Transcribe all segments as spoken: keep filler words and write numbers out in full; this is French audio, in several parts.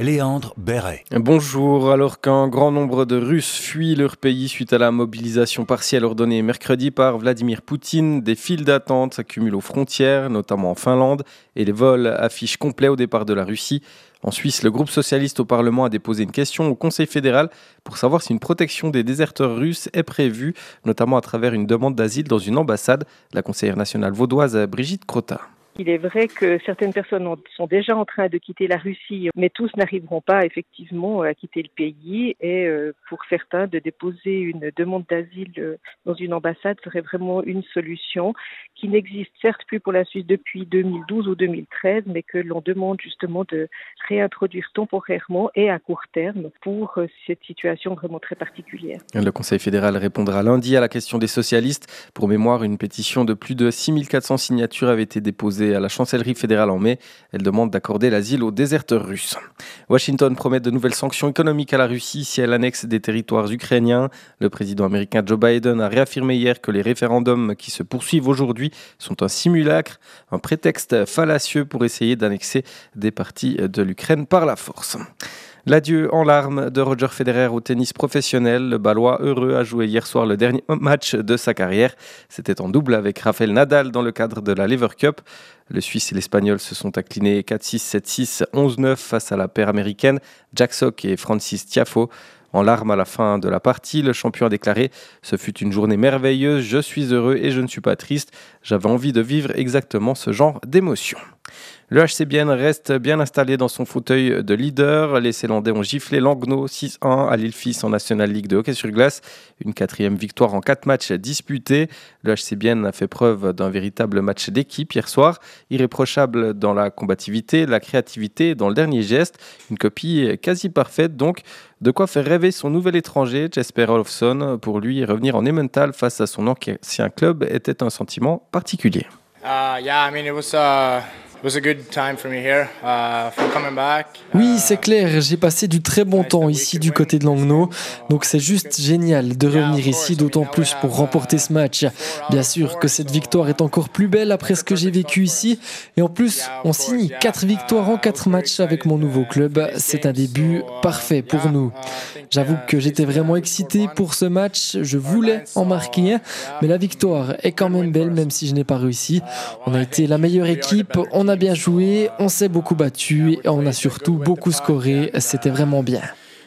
Léandre Béret. Bonjour. Alors qu'un grand nombre de Russes fuient leur pays suite à la mobilisation partielle ordonnée mercredi par Vladimir Poutine, des files d'attente s'accumulent aux frontières, notamment en Finlande, et les vols affichent complet au départ de la Russie. En Suisse, le groupe socialiste au Parlement a déposé une question au Conseil fédéral pour savoir si une protection des déserteurs russes est prévue, notamment à travers une demande d'asile dans une ambassade. La conseillère nationale vaudoise Brigitte Crotta. Il est vrai que certaines personnes sont déjà en train de quitter la Russie, mais tous n'arriveront pas effectivement à quitter le pays. Et pour certains, de déposer une demande d'asile dans une ambassade serait vraiment une solution qui n'existe certes plus pour la Suisse depuis deux mille douze ou deux mille treize, mais que l'on demande justement de réintroduire temporairement et à court terme pour cette situation vraiment très particulière. Le Conseil fédéral répondra lundi à la question des socialistes. Pour mémoire, une pétition de plus de six mille quatre cents signatures avait été déposée à la chancellerie fédérale en mai. Elle demande d'accorder l'asile aux déserteurs russes. Washington promet de nouvelles sanctions économiques à la Russie si elle annexe des territoires ukrainiens. Le président américain Joe Biden a réaffirmé hier que les référendums qui se poursuivent aujourd'hui sont un simulacre, un prétexte fallacieux pour essayer d'annexer des parties de l'Ukraine par la force. L'adieu en larmes de Roger Federer au tennis professionnel. Le Balois heureux a joué hier soir le dernier match de sa carrière. C'était en double avec Rafael Nadal dans le cadre de la Lever Cup. Le Suisse et l'Espagnol se sont inclinés quatre six, sept six, onze neuf face à la paire américaine Jack Sock et Francis Tiafoe. En larmes à la fin de la partie, le champion a déclaré « Ce fut une journée merveilleuse, je suis heureux et je ne suis pas triste. J'avais envie de vivre exactement ce genre d'émotion ». Le H C Bienne reste bien installé dans son fauteuil de leader. Les Célandais ont giflé Langnau six un à l'Ilfis en National League de hockey sur glace. Une quatrième victoire en quatre matchs disputés. Le H C Bienne a fait preuve d'un véritable match d'équipe hier soir. Irréprochable dans la combativité, la créativité et dans le dernier geste. Une copie quasi parfaite donc. De quoi faire rêver son nouvel étranger, Jesper Olofsson. Pour lui, revenir en Emmental face à son ancien club était un sentiment particulier. Uh, yeah, I mean, it was, uh... It was a good time for me here, uh, for coming back. Oui, c'est clair, j'ai passé du très bon temps ici du côté de Langnau, donc c'est juste génial de revenir ici, d'autant plus pour remporter ce match. Bien sûr que cette victoire est encore plus belle après ce que j'ai vécu ici, et en plus, on signe quatre victoires en quatre matchs avec mon nouveau club, c'est un début parfait pour nous. J'avoue que j'étais vraiment excité pour ce match, je voulais en marquer un, mais la victoire est quand même belle, même si je n'ai pas réussi. On a été la meilleure équipe, on a On a bien joué, on s'est beaucoup battu et on a surtout beaucoup scoré, c'était vraiment bien.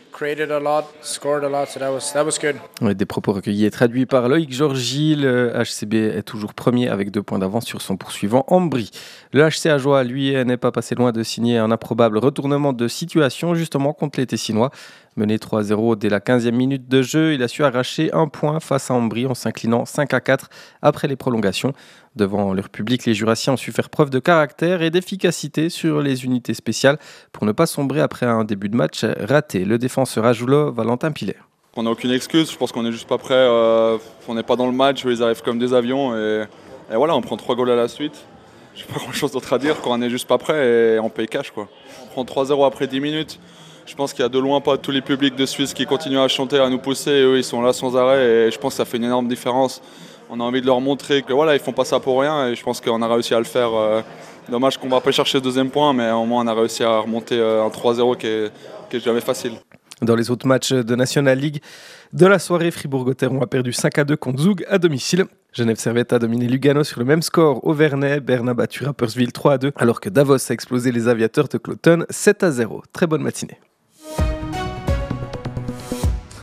Des propos recueillis et traduits par Loïc Georgy. Le H C B est toujours premier avec deux points d'avance sur son poursuivant Ambry. Le H C Ajoie, lui, n'est pas passé loin de signer un improbable retournement de situation justement contre les Tessinois. Mené trois à zéro dès la quinzième minute de jeu, il a su arracher un point face à Ambry en s'inclinant cinq à quatre après les prolongations. Devant leur public, les Jurassiens ont su faire preuve de caractère et d'efficacité sur les unités spéciales pour ne pas sombrer après un début de match raté. Le défenseur ajoulot, Valentin Pilet. On n'a aucune excuse, je pense qu'on n'est juste pas prêt, euh, on n'est pas dans le match, ils arrivent comme des avions et, et voilà, on prend trois goals à la suite. Je n'ai pas grand chose d'autre à dire, qu'on n'est juste pas prêt et on paye cash, quoi. On prend trois zéro après dix minutes. Je pense qu'il y a de loin pas tous les publics de Suisse qui continuent à chanter, à nous pousser. Et eux, ils sont là sans arrêt et je pense que ça fait une énorme différence. On a envie de leur montrer que voilà, ils font pas ça pour rien et je pense qu'on a réussi à le faire. Dommage qu'on ne va pas chercher le deuxième point, mais au moins on a réussi à remonter un trois zéro qui est, qui est jamais facile. Dans les autres matchs de National League de la soirée, Fribourg-Gotteron a perdu cinq à deux contre Zug à domicile. Genève Servette a dominé Lugano sur le même score au Vernet. Berne a battu Rapperswil trois à deux, alors que Davos a explosé les Aviateurs de Cloton sept à zéro. Très bonne matinée.